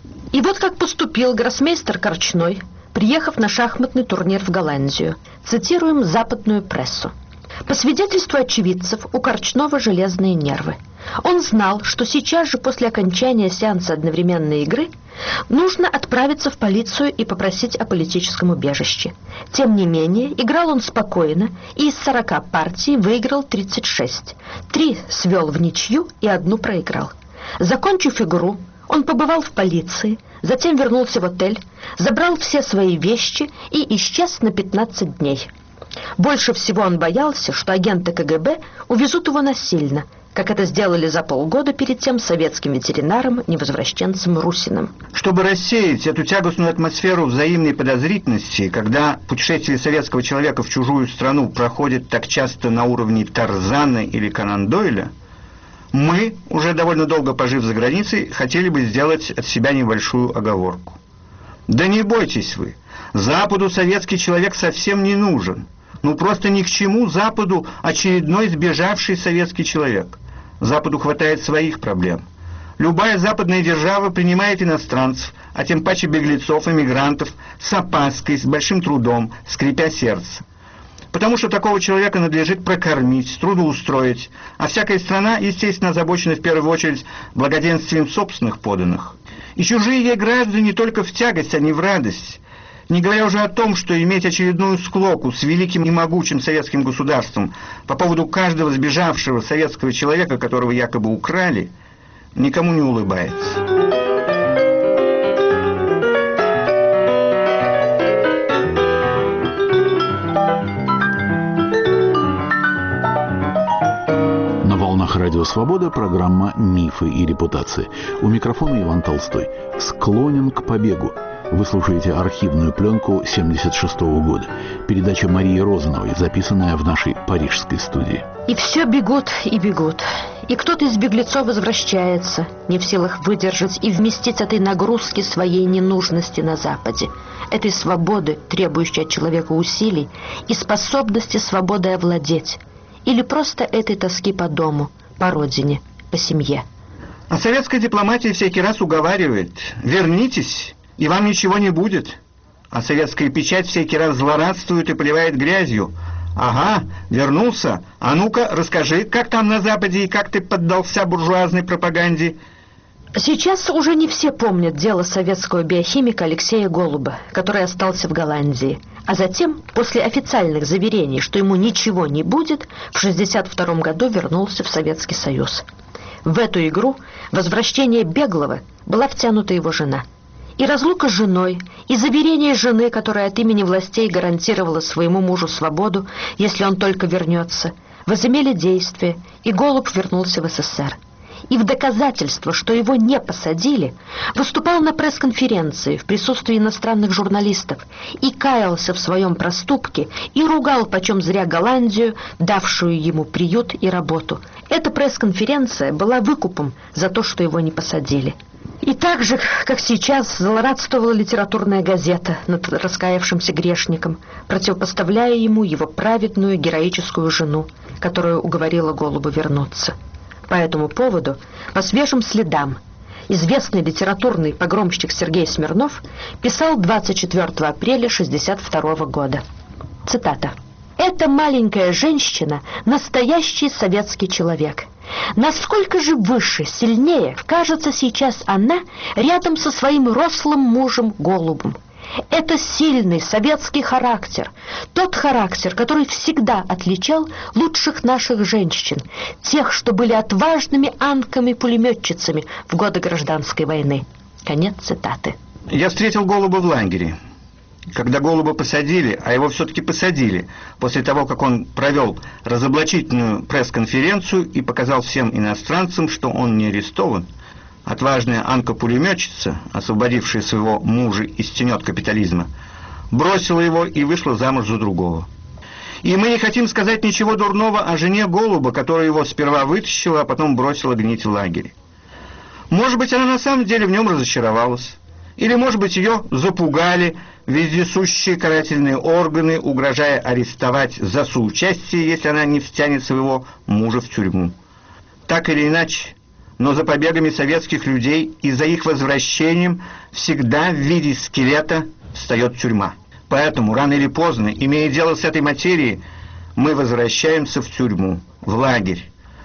И вот как поступил гроссмейстер Корчной, приехав на шахматный турнир в Голландию. Цитируем западную прессу. По свидетельству очевидцев, у Корчнова железные нервы. Он знал, что сейчас же после окончания сеанса одновременной игры нужно отправиться в полицию и попросить о политическом убежище. Тем не менее, играл он спокойно и из 40 партий выиграл 36. 3 свел в ничью и 1 проиграл. Закончив игру, он побывал в полиции, затем вернулся в отель, забрал все свои вещи и исчез на 15 дней. Больше всего он боялся, что агенты КГБ увезут его насильно, как это сделали за полгода перед тем советским ветеринаром-невозвращенцем Русиным. Чтобы рассеять эту тягостную атмосферу взаимной подозрительности, когда путешествие советского человека в чужую страну проходит так часто на уровне Тарзана или Конан Дойля, мы, уже довольно долго пожив за границей, хотели бы сделать от себя небольшую оговорку. Да не бойтесь вы, Западу советский человек совсем не нужен. Ну просто ни к чему Западу очередной сбежавший советский человек. Западу хватает своих проблем. Любая западная держава принимает иностранцев, а тем паче беглецов, эмигрантов, с опаской, с большим трудом, скрипя сердце. Потому что такого человека надлежит прокормить, трудоустроить, а всякая страна, естественно, озабочена в первую очередь благоденствием собственных подданных. И чужие ей граждане только в тягость, а не в радость. Не говоря уже о том, что иметь очередную склоку с великим и могучим советским государством по поводу каждого сбежавшего советского человека, которого якобы украли, никому не улыбается. На волнах Радио Свобода программа «Мифы и репутации». У микрофона Иван Толстой. Склонен к побегу. Вы слушаете архивную пленку 1976 года. Передача Марии Розановой, записанная в нашей парижской студии. И все бегут и бегут. И кто-то из беглецов возвращается, не в силах выдержать и вместить этой нагрузки своей ненужности на Западе. Этой свободы, требующей от человека усилий, и способности свободой овладеть. Или просто этой тоски по дому, по родине, по семье. А советская дипломатия всякий раз уговаривает: вернитесь, и вам ничего не будет. А советская печать всякий раз злорадствует и поливает грязью. Ага, вернулся. А ну-ка, расскажи, как там на Западе и как ты поддался буржуазной пропаганде? Сейчас уже не все помнят дело советского биохимика Алексея Голуба, который остался в Голландии. А затем, после официальных заверений, что ему ничего не будет, в 1962 году вернулся в Советский Союз. В эту игру возвращение беглого была втянута его жена. И разлука с женой, и заверение жены, которая от имени властей гарантировала своему мужу свободу, если он только вернется, возымели действие, и Голуб вернулся в СССР. И в доказательство, что его не посадили, выступал на пресс-конференции в присутствии иностранных журналистов и каялся в своем проступке и ругал почем зря Голландию, давшую ему приют и работу. Эта пресс-конференция была выкупом за то, что его не посадили. И так же, как сейчас, злорадствовала литературная газета над раскаявшимся грешником, противопоставляя ему его праведную героическую жену, которая уговорила Голуба вернуться. По этому поводу, по свежим следам, известный литературный погромщик Сергей Смирнов писал 24 апреля 1962 года. Цитата. «Эта маленькая женщина – настоящий советский человек. Насколько же выше, сильнее кажется сейчас она рядом со своим рослым мужем Голубом. Это сильный советский характер, тот характер, который всегда отличал лучших наших женщин, тех, что были отважными анками-пулеметчицами в годы гражданской войны». Конец цитаты. Я встретил Голуба в лагере. Когда Голуба посадили, а его все-таки посадили, после того, как он провел разоблачительную пресс-конференцию и показал всем иностранцам, что он не арестован, отважная Анка-пулеметчица, освободившая своего мужа из тенет капитализма, бросила его и вышла замуж за другого. И мы не хотим сказать ничего дурного о жене Голуба, которая его сперва вытащила, а потом бросила гнить в лагере. Может быть, она на самом деле в нем разочаровалась. Или, может быть, ее запугали вездесущие карательные органы, угрожая арестовать за соучастие, если она не втянет своего мужа в тюрьму. Так или иначе, но за побегами советских людей и за их возвращением всегда в виде скелета встает тюрьма. Поэтому, рано или поздно, имея дело с этой материей, мы возвращаемся в тюрьму, в лагерь.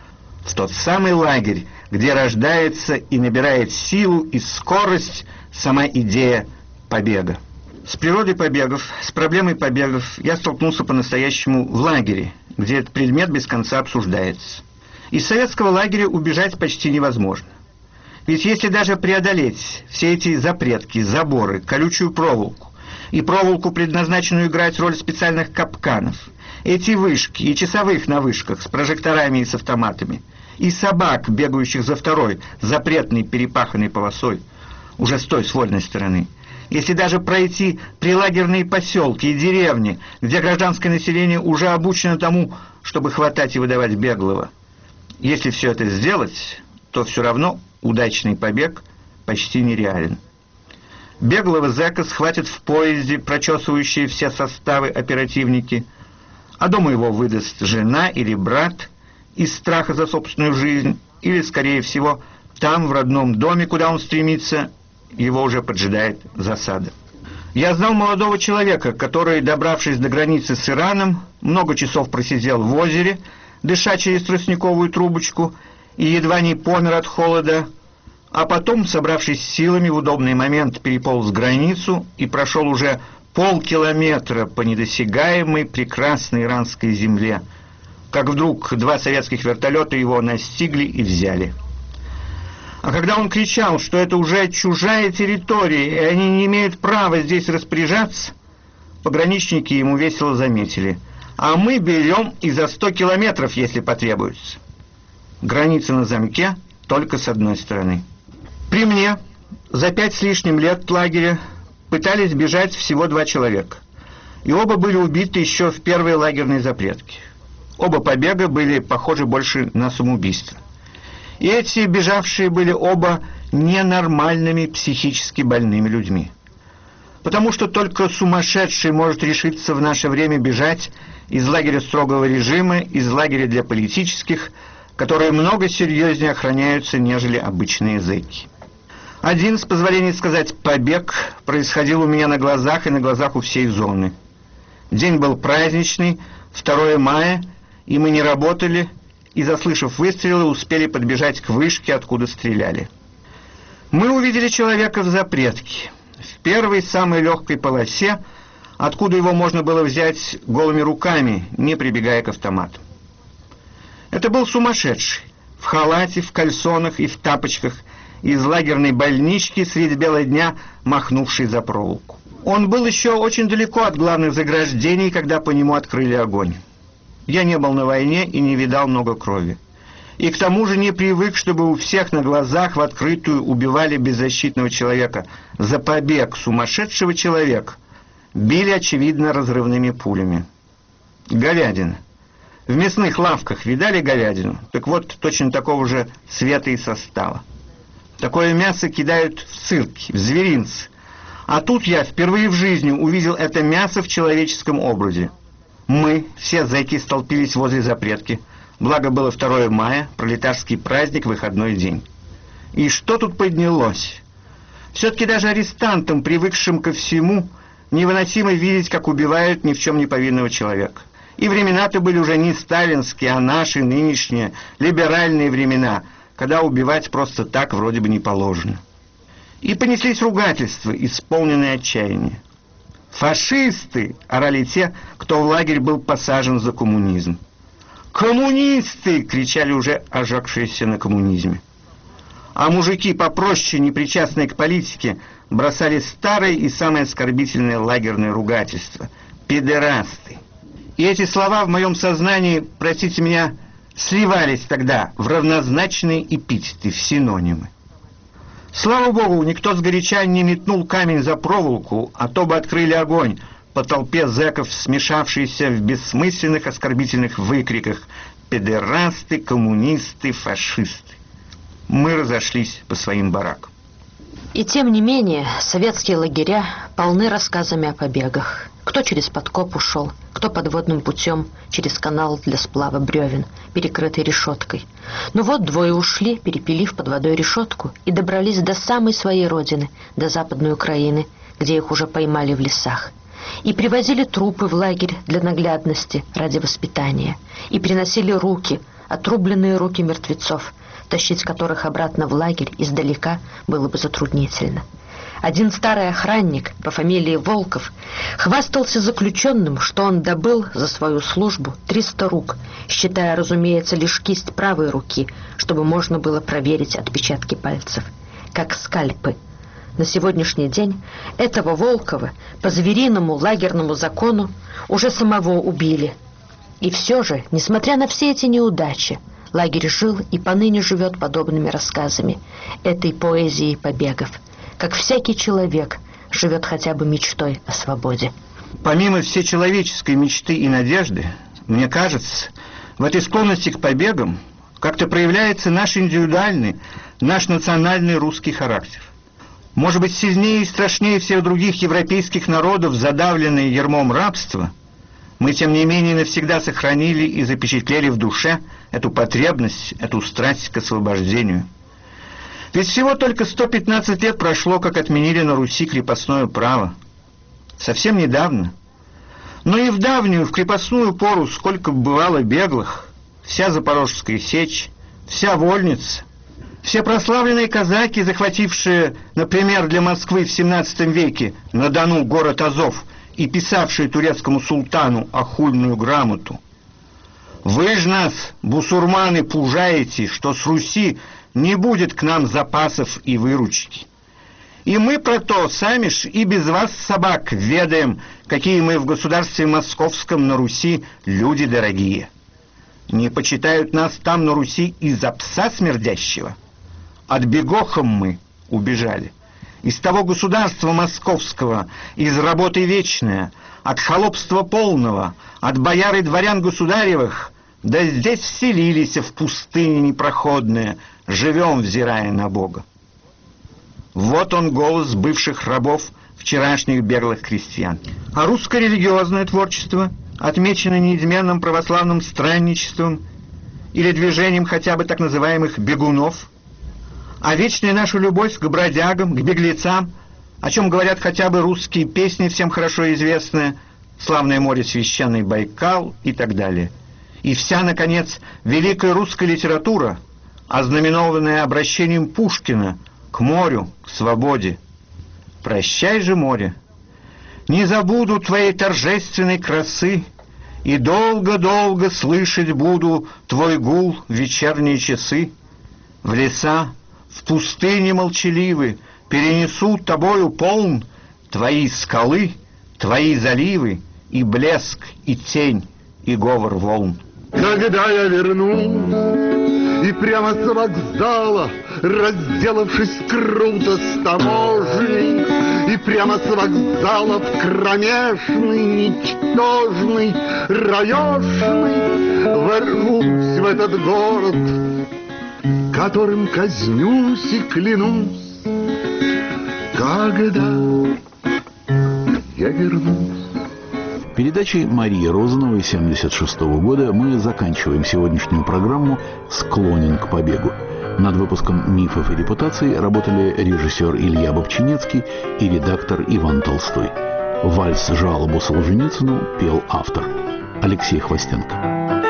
В тот самый лагерь, где рождается и набирает силу и скорость сама идея побега. С природой побегов, с проблемой побегов я столкнулся по-настоящему в лагере, где этот предмет без конца обсуждается. Из советского лагеря убежать почти невозможно. Ведь если даже преодолеть все эти запретки, заборы, колючую проволоку, и проволоку, предназначенную играть роль специальных капканов, эти вышки и часовых на вышках с прожекторами и с автоматами, и собак, бегающих за второй, запретной перепаханной полосой, уже с той, с вольной стороны. Если даже пройти прилагерные поселки и деревни, где гражданское население уже обучено тому, чтобы хватать и выдавать беглого, если все это сделать, то все равно удачный побег почти нереален. Беглого зэка схватят в поезде, прочесывающие все составы оперативники, а дома его выдаст жена или брат из страха за собственную жизнь, или, скорее всего, там, в родном доме, куда он стремится, его уже поджидает засада. Я знал молодого человека, который, добравшись до границы с Ираном, много часов просидел в озере, дыша через тростниковую трубочку, и едва не помер от холода, а потом, собравшись с силами, в удобный момент переполз границу и прошел уже полкилометра по недосягаемой прекрасной иранской земле, как вдруг 2 советских вертолета его настигли и взяли. А когда он кричал, что это уже чужая территория, и они не имеют права здесь распоряжаться, пограничники ему весело заметили: а мы берем и за 100 километров, если потребуется. Граница на замке только с одной стороны. При мне за 5 с лишним лет лагеря пытались бежать всего 2 человека, и оба были убиты еще в первой лагерной запретке. Оба побега были похожи больше на самоубийство. И эти бежавшие были оба ненормальными, психически больными людьми. Потому что только сумасшедший может решиться в наше время бежать из лагеря строгого режима, из лагеря для политических, которые много серьезнее охраняются, нежели обычные зэки. Один, с позволения сказать, побег происходил у меня на глазах и на глазах у всей зоны. День был праздничный, 2 мая, и мы не работали, и, заслышав выстрелы, успели подбежать к вышке, откуда стреляли. Мы увидели человека в запретке, в первой самой легкой полосе, откуда его можно было взять голыми руками, не прибегая к автомату. Это был сумасшедший, в халате, в кальсонах и в тапочках, из лагерной больнички средь бела дня, махнувший за проволоку. Он был еще очень далеко от главных заграждений, когда по нему открыли огонь. Я не был на войне и не видал много крови. И к тому же не привык, чтобы у всех на глазах в открытую убивали беззащитного человека. За побег сумасшедшего человека били, очевидно, разрывными пулями. Говядина. В мясных лавках видали говядину? Так вот, точно такого же цвета и состава. Такое мясо кидают в цирки, в зверинцы. А тут я впервые в жизни увидел это мясо в человеческом образе. Мы, все зэки, столпились возле запретки. Благо было 2 мая, пролетарский праздник, выходной день. И что тут поднялось? Все-таки даже арестантам, привыкшим ко всему, невыносимо видеть, как убивают ни в чем не повинного человека. И времена-то были уже не сталинские, а наши, нынешние, либеральные времена, когда убивать просто так вроде бы не положено. И понеслись ругательства, исполненные отчаяния. «Фашисты!» — орали те, кто в лагерь был посажен за коммунизм. «Коммунисты!» — кричали уже ожегшиеся на коммунизме. А мужики попроще, непричастные к политике, бросали старое и самое оскорбительное лагерное ругательство — «педерасты». И эти слова в моем сознании, простите меня, сливались тогда в равнозначные эпитеты, в синонимы. Слава богу, никто сгоряча не метнул камень за проволоку, а то бы открыли огонь по толпе зэков, смешавшейся в бессмысленных оскорбительных выкриках «педерасты», «коммунисты», «фашисты». Мы разошлись по своим баракам. И тем не менее, советские лагеря полны рассказами о побегах. Кто через подкоп ушел, кто подводным путем через канал для сплава бревен, перекрытый решеткой. Но вот 2 ушли, перепилив под водой решетку, и добрались до самой своей родины, до Западной Украины, где их уже поймали в лесах. И привозили трупы в лагерь для наглядности, ради воспитания. И приносили руки, отрубленные руки мертвецов, тащить которых обратно в лагерь издалека было бы затруднительно. Один старый охранник по фамилии Волков хвастался заключенным, что он добыл за свою службу 300 рук, считая, разумеется, лишь кисть правой руки, чтобы можно было проверить отпечатки пальцев, как скальпы. На сегодняшний день этого Волкова по звериному лагерному закону уже самого убили. И все же, несмотря на все эти неудачи, лагерь жил и поныне живет подобными рассказами, этой поэзией побегов, как всякий человек живет хотя бы мечтой о свободе. Помимо всечеловеческой мечты и надежды, мне кажется, в этой склонности к побегам как-то проявляется наш индивидуальный, наш национальный русский характер. Может быть, сильнее и страшнее всех других европейских народов, задавленные ярмом рабства, мы, тем не менее, навсегда сохранили и запечатлели в душе эту потребность, эту страсть к освобождению. Ведь всего только 115 лет прошло, как отменили на Руси крепостное право. Совсем недавно. Но и в давнюю, в крепостную пору, сколько бывало беглых, вся Запорожская сечь, вся вольница, все прославленные казаки, захватившие, например, для Москвы в 17 веке на Дону город Азов и писавшие турецкому султану охульную грамоту. Вы ж нас, бусурманы, пужаете, что с Руси не будет к нам запасов и выручки. И мы про то сами ж и без вас, собак, ведаем, какие мы в государстве московском на Руси люди дорогие. Не почитают нас там на Руси из-за пса смердящего. От бегохом мы убежали. Из того государства московского, из работы вечная, от холопства полного, от бояр и дворян государевых, да здесь вселились в пустыне непроходные, живем, взирая на Бога. Вот он голос бывших рабов, вчерашних беглых крестьян. А русское религиозное творчество, отмечено неизменным православным странничеством или движением хотя бы так называемых бегунов, а вечная наша любовь к бродягам, к беглецам, о чем говорят хотя бы русские песни, всем хорошо известные, «Славное море, священный Байкал» и так далее. И вся, наконец, великая русская литература, ознаменованная обращением Пушкина к морю, к свободе. Прощай же, море, не забуду твоей торжественной красы, и долго-долго слышать буду твой гул в вечерние часы. В леса, в пустыне молчаливы перенесу тобою полн твои скалы, твои заливы, и блеск, и тень, и говор волн. Когда я вернусь, и прямо с вокзала, разделавшись круто с таможней, и прямо с вокзала в кромешный, ничтожный, раешный, ворвусь в этот город, которым казнюсь и клянусь, когда я вернусь. Передачей Марии Розановой 1976 года мы заканчиваем сегодняшнюю программу «Склонен к побегу». Над выпуском «Мифов и репутаций» работали режиссер Илья Бобчинецкий и редактор Иван Толстой. Вальс-жалобу Солженицыну пел автор Алексей Хвостенко.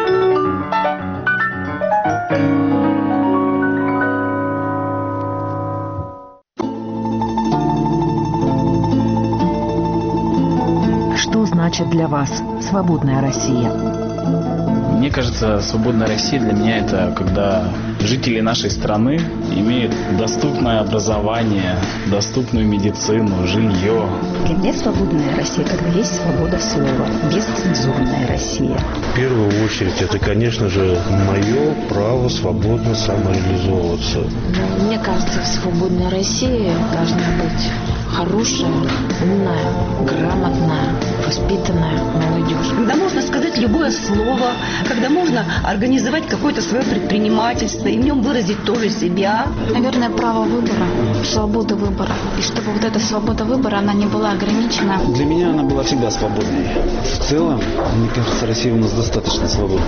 Что значит для вас свободная Россия? Мне кажется, свободная Россия для меня это когда жители нашей страны имеют доступное образование, доступную медицину, жилье. Для меня свободная Россия, когда есть свобода слова, бесцензурная Россия. В первую очередь это, конечно же, мое право свободно самореализовываться. Мне кажется, свободная Россия должна быть хорошая, умная, грамотная, воспитанная молодежь. Когда можно сказать любое слово, когда можно организовать какое-то свое предпринимательство и в нем выразить тоже себя. Наверное, право выбора, свобода выбора. И чтобы вот эта свобода выбора, она не была ограничена. Для меня она была всегда свободной. В целом, мне кажется, Россия у нас достаточно свободна.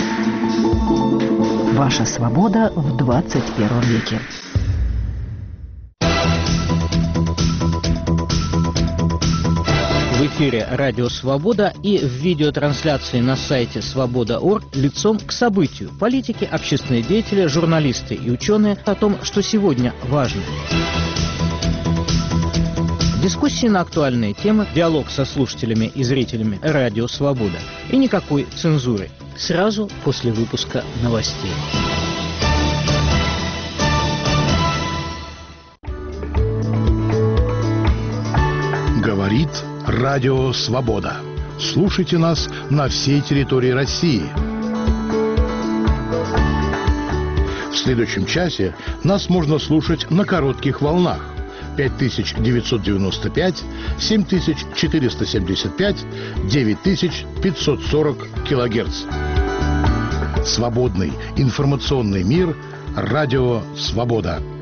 Ваша свобода в 21 веке. В эфире «Радио Свобода» и в видеотрансляции на сайте свобода.орг лицом к событию. Политики, общественные деятели, журналисты и ученые о том, что сегодня важно. Дискуссии на актуальные темы, диалог со слушателями и зрителями «Радио Свобода». И никакой цензуры. Сразу после выпуска новостей. Говорит Радио Свобода. Слушайте нас на всей территории России. В следующем часе нас можно слушать на коротких волнах 5995, 7475, 9540 килогерц. Свободный информационный мир. Радио Свобода.